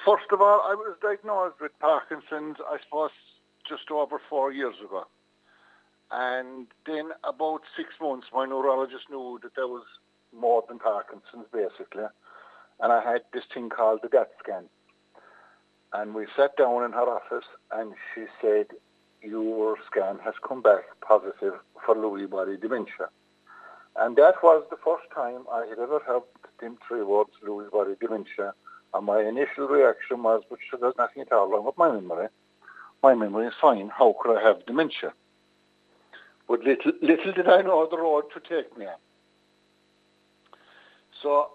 First of all, I was diagnosed with Parkinson's, I suppose, just over 4 years ago. And then about 6 months, my neurologist knew that there was more than Parkinson's, basically. And I had this thing called the DAT scan. And we sat down in her office, and she said, your scan has come back positive for Lewy body dementia. And that was the first time I had ever heard them 3 words, Lewy body dementia. And my initial reaction was, but sure, there's nothing at all wrong with my memory. My memory is fine. How could I have dementia? But little did I know the road to take me on. So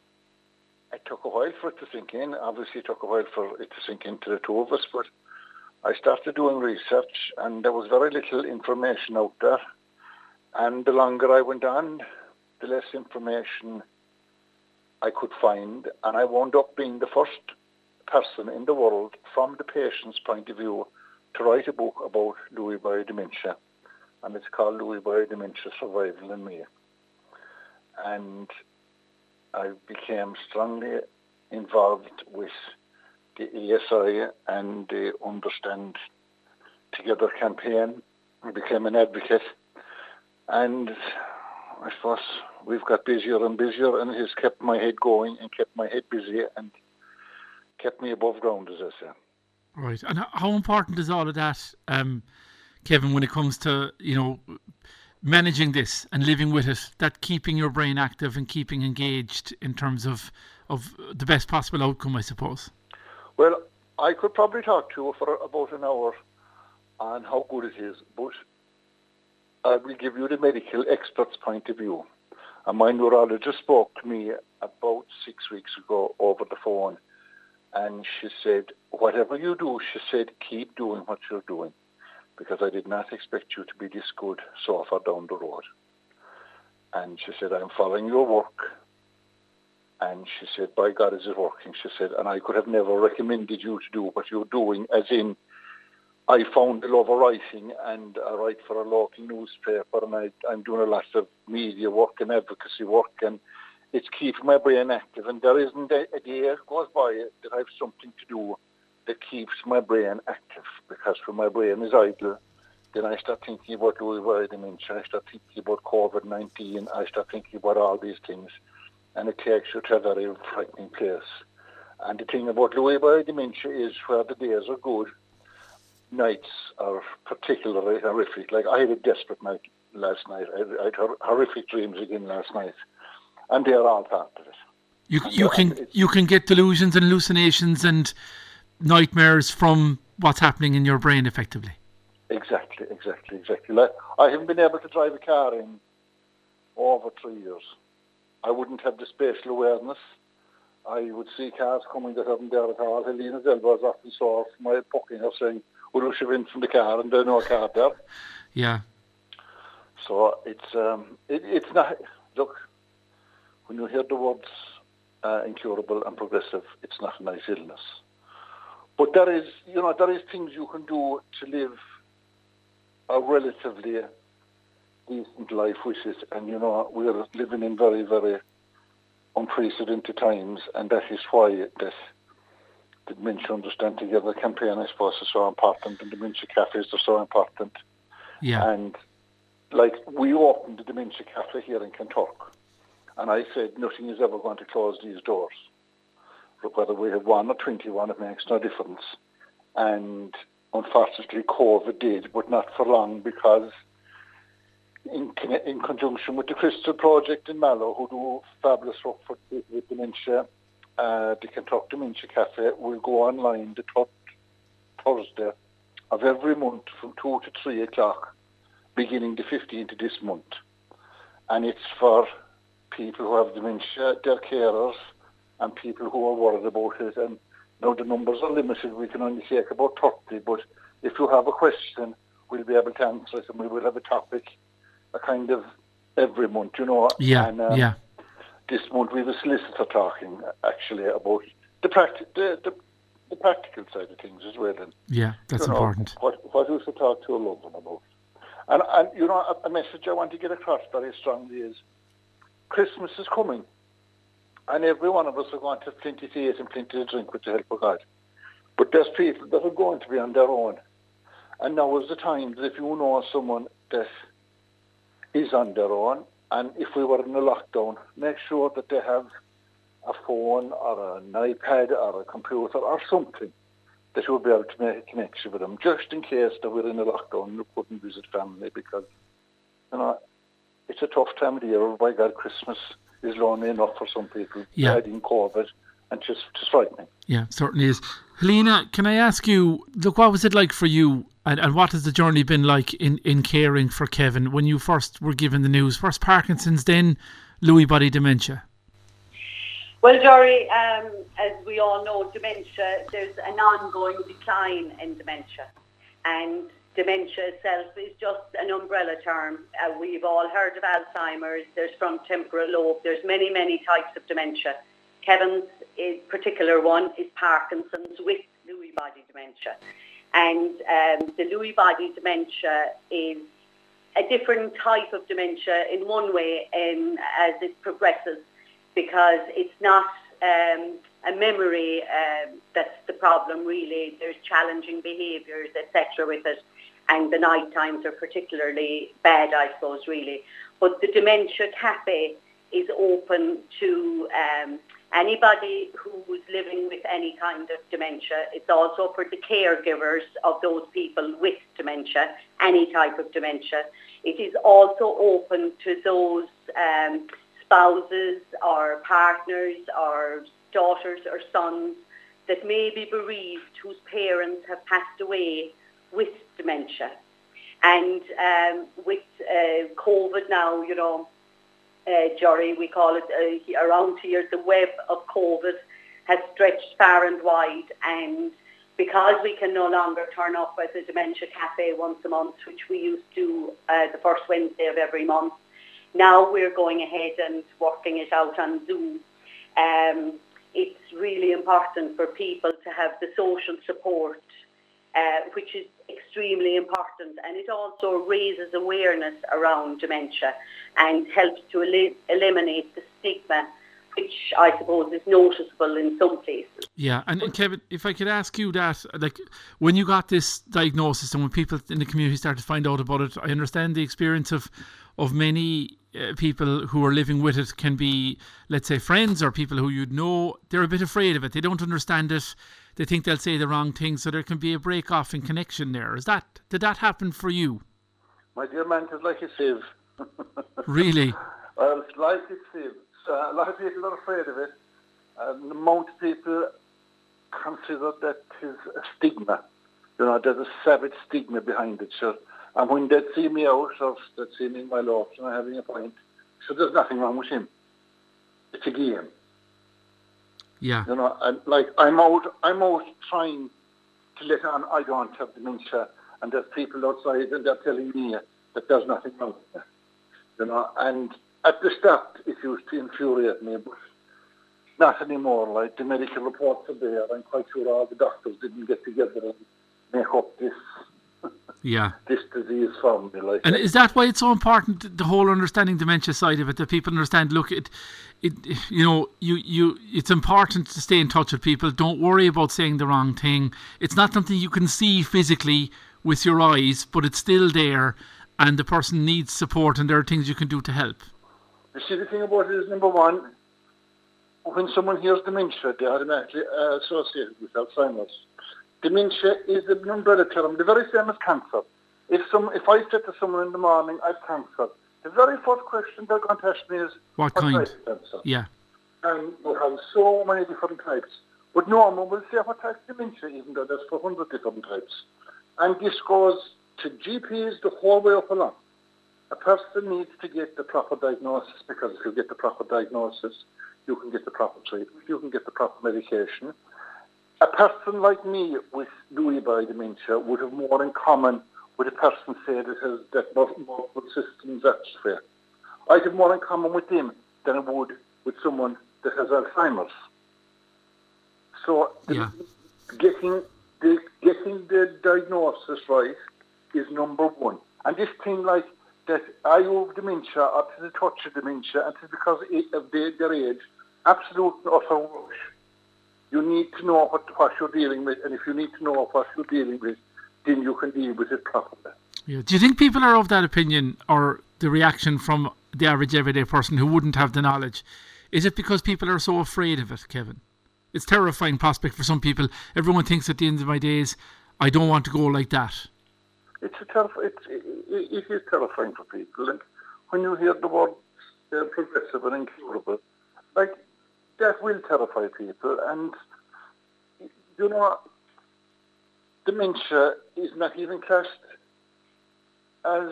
it took a while for it to sink in. Obviously, it took a while for it to sink into the two of us. But I started doing research, and there was very little information out there. And the longer I went on, the less information I could find. And I wound up being the first person in the world, from the patient's point of view, to write a book about Lewy body dementia. And it's called Lewy body dementia, Survival in Me. And I became strongly involved with the ESI and the Understand Together campaign. I became an advocate. And I suppose we've got busier and busier, and it has kept my head going and kept my head busy and kept me above ground, as I say. Right. And how important is all of that, Kevin, when it comes to, managing this and living with it, that keeping your brain active and keeping engaged in terms of the best possible outcome, I suppose? Well, I could probably talk to you for about an hour on how good it is, but I will give you the medical expert's point of view. And my neurologist spoke to me about 6 weeks ago over the phone, and she said, whatever you do, she said, keep doing what you're doing, because I did not expect you to be this good so far down the road. And she said, I'm following your work. And she said, by God, is it working? She said, and I could have never recommended you to do what you're doing, as in, I found the love of writing, and I write for a local newspaper, and I'm doing a lot of media work and advocacy work, and it's keeping my brain active. And there isn't a day goes by that I have something to do that keeps my brain active, because when my brain is idle, then I start thinking about Lewy body dementia, I start thinking about COVID-19, I start thinking about all these things, and it takes you to a very frightening place. And the thing about Lewy body dementia is, where the days are good, nights are particularly horrific. Like, I had a desperate night last night. I had horrific dreams again last night, and they are all part of it. You can get delusions and hallucinations and nightmares from what's happening in your brain, effectively. Exactly. Like, I haven't been able to drive a car in over 3 years. I wouldn't have the spatial awareness. I would see cars coming that aren't there at all. Helena's elbows often saw my poking her saying, will you shove in from the car, and there's no car there. Yeah. So it's not, look, when you hear the words incurable and progressive, it's not a nice illness. But there is things you can do to live a relatively decent life with it. And, we are living in very, very unprecedented times, and that is why that the Dementia Understand Together campaign, I suppose, is so important, and dementia cafes are so important. Yeah. And, like, we opened the Dementia Cafe here in Kanturk, and I said nothing is ever going to close these doors. Look, whether we have 1 or 21, it makes no difference. And unfortunately, COVID did, but not for long, because in conjunction with the Crystal Project in Mallow, who do fabulous work for with dementia, the Kanturk Dementia Cafe will go online the 3rd Thursday of every month from 2 to 3 o'clock, beginning the 15th of this month. And it's for people who have dementia, their carers, and people who are worried about it. And now the numbers are limited. We can only take about 30, but if you have a question, we'll be able to answer it, and we will have a topic, a kind of every month, Yeah, and, this month we have a solicitor talking, actually, about the practical side of things as well. And, yeah, that's important. What we should talk to a loved one about. And a message I want to get across very strongly is, Christmas is coming. and every one of us are going to have plenty to eat and plenty to drink with the help of God. But there's people that are going to be on their own. And now is the time that if you know someone that is on their own, and if we were in a lockdown, make sure that they have a phone or an iPad or a computer or something that you'll be able to make a connection with them, just in case that we're in a lockdown and you couldn't visit family, because, it's a tough time of the year. By God, Christmas is lonely enough for some people. Yeah. Adding COVID, and just frightening. Yeah, certainly is. Helena, can I ask you, look, what was it like for you, and what has the journey been like in caring for Kevin when you first were given the news? First Parkinson's, then Lewy body dementia. Well, Jory, as we all know, dementia, there's an ongoing decline in dementia. And dementia itself is just an umbrella term. We've all heard of Alzheimer's, there's frontotemporal lobe, there's many, many types of dementia. Kevin's particular one is Parkinson's with Lewy body dementia. And the Lewy body dementia is a different type of dementia in one way as it progresses, because it's not a memory that's the problem really. There's challenging behaviours, etc. with it, and the night times are particularly bad, I suppose, really. But the Dementia Cafe is open to anybody who's living with any kind of dementia. It's also for the caregivers of those people with dementia, any type of dementia. It is also open to those spouses or partners or daughters or sons that may be bereaved, whose parents have passed away with dementia. And with COVID now, Jory, we call it around here, the web of COVID has stretched far and wide, and because we can no longer turn up at the Dementia Cafe once a month, which we used to the first Wednesday of every month, now we're going ahead and working it out on Zoom. It's really important for people to have the social support, which is extremely important, and it also raises awareness around dementia and helps to eliminate the stigma, which I suppose is noticeable in some places. Yeah, and Kevin, if I could ask you that, like, when you got this diagnosis and when people in the community started to find out about it, I understand the experience of many people who are living with it can be, let's say, friends or people who you'd know. They're a bit afraid of it. They don't understand it. They think they'll say the wrong thing, so there can be a break-off in connection there. Did that happen for you? My dear man, it's like a sieve. Really? Well, it's like a sieve. A lot of people are afraid of it. And the amount of people consider that is a stigma. There's a savage stigma behind it. So, and when they see me out, or they see me in my loft and I'm having a pint, so there's nothing wrong with him. It's a game. Yeah. And like I'm out trying to let on I don't have dementia, and there's people outside and they're telling me that there's nothing wrong with me. And at the start it used to infuriate me, but not anymore. Like, the medical reports are there. I'm quite sure all the doctors didn't get together and make up this this disease for me. Like, and is that why it's so important, the whole understanding dementia side of it, that people understand? Look, it's important to stay in touch with people. Don't worry about saying the wrong thing. It's not something you can see physically with your eyes, but it's still there, and the person needs support, and there are things you can do to help. You see, the thing about it is, number one, when someone hears dementia, they automatically associate it with Alzheimer's. Dementia is an umbrella term, the very same as cancer. If I said to someone in the morning, I have cancer, the very first question they're going to ask me is, what kind? Type of cancer? Yeah. And we have so many different types. But no one will say what type of dementia, even though there's 400 different types. And this goes to GPs the whole way up along. A person needs to get the proper diagnosis, because if you get the proper diagnosis, you can get the proper treatment, you can get the proper medication. A person like me with Lewy body dementia would have more in common with a person, say, that has that multiple systems atrophy. I'd have more in common with them than I would with someone that has Alzheimer's. So getting the diagnosis right is number one. And this thing like that, are you of dementia, or to the touch of dementia, and it's because of their age, absolute and utter rush. You need to know what you're dealing with, and if you need to know what you're dealing with, then you can deal with it properly. Yeah. Do you think people are of that opinion, or the reaction from the average everyday person who wouldn't have the knowledge? Is it because people are so afraid of it, Kevin? It's a terrifying prospect for some people. Everyone thinks at the end of my days, I don't want to go like that. It is terrifying for people. And when you hear the word progressive and incurable, like, that will terrify people. And, you know, dementia is not even classed as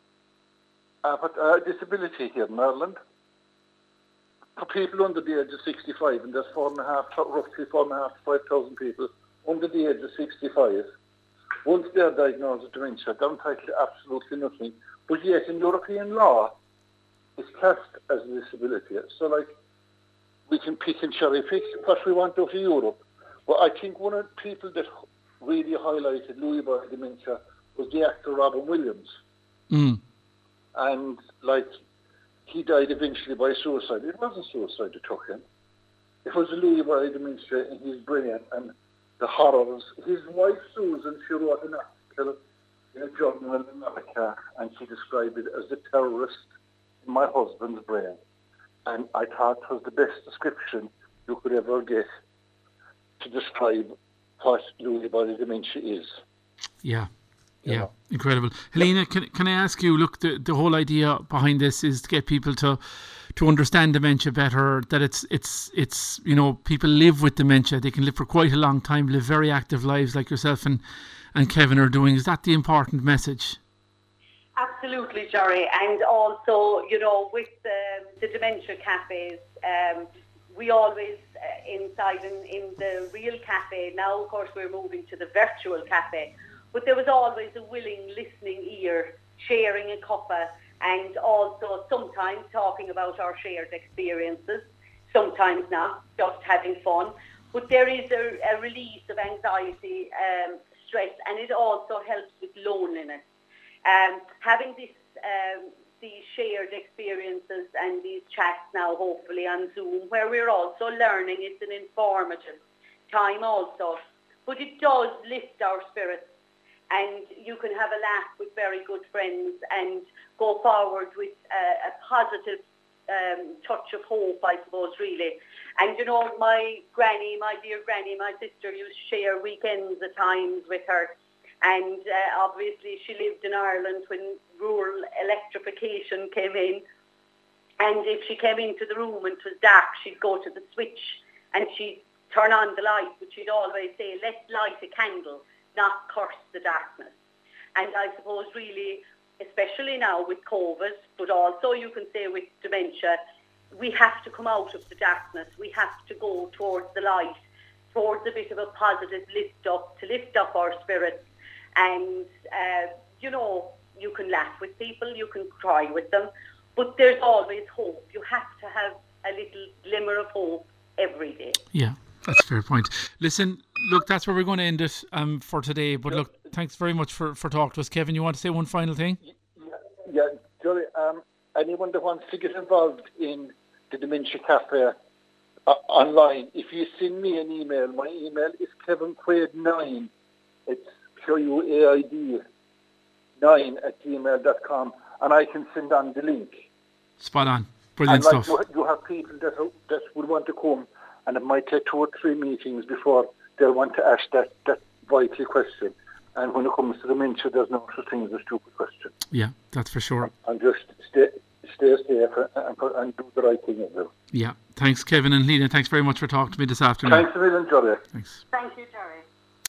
a disability here in Ireland. For people under the age of 65, and there's roughly 4,500 to 5,000 people under the age of 65, once they're diagnosed with dementia, they're entitled to absolutely nothing. But yet, in European law, it's classed as a disability. So, like, we can pick and cherry pick what we want out of Europe. But I think one of the people that really highlighted Lewy body dementia was the actor Robin Williams. And, like, he died eventually by suicide. It wasn't suicide that took him. It was a Lewy body dementia in his brain and the horrors. His wife, Susan, she wrote an article in a journal in America, and she described it as the terrorist in my husband's brain. And I thought it was the best description you could ever get to describe what Lewy body dementia is. Yeah. Yeah, incredible. Helena, can I ask you, look, the whole idea behind this is to get people to understand dementia better, that it's you know, people live with dementia. They can live for quite a long time, live very active lives like yourself and Kevin are doing. Is that the important message? Absolutely, Jerry. And also, you know, with the dementia cafes, we always, inside in the real cafe, now of course we're moving to the virtual cafe, but there was always a willing listening ear, sharing a cuppa, and also sometimes talking about our shared experiences, sometimes not, just having fun. But there is a release of anxiety, stress, and it also helps with loneliness. Having these shared experiences and these chats now, hopefully on Zoom, where we're also learning, it's an informative time also. But it does lift our spirits. And you can have a laugh with very good friends and go forward with a positive touch of hope, I suppose, really. And, you know, my dear granny, my sister used to share weekends at times with her. And obviously she lived in Ireland when rural electrification came in. And if she came into the room and it was dark, she'd go to the switch and she'd turn on the light, but she'd always say, let's light a candle, not curse the darkness. And I suppose really, especially now with COVID, but also you can say with dementia, we have to come out of the darkness. We have to go towards the light, towards a bit of a positive lift up, to lift up our spirits. And, you know, you can laugh with people, you can cry with them, but there's always hope. You have to have a little glimmer of hope every day. Yeah. That's a fair point. Listen, look, that's where we're going to end it for today. But look, thanks very much for talking to us. Kevin, you want to say one final thing? Yeah, Johnny, anyone that wants to get involved in the Dementia Cafe online, if you send me an email, my email is kevinquaid9. It's QUAID 9@gmail.com, and I can send on the link. Spot on. Brilliant stuff. You have people that would want to come, and it might take 2 or 3 meetings before they'll want to ask that vital question. And when it comes to dementia, there's no such thing as a stupid question. Yeah, that's for sure. And just stay safe and do the right thing as well. Yeah. Thanks, Kevin and Lena. Thanks very much for talking to me this afternoon. Thanks a million, Johnny. Thanks. Thank you, Jerry.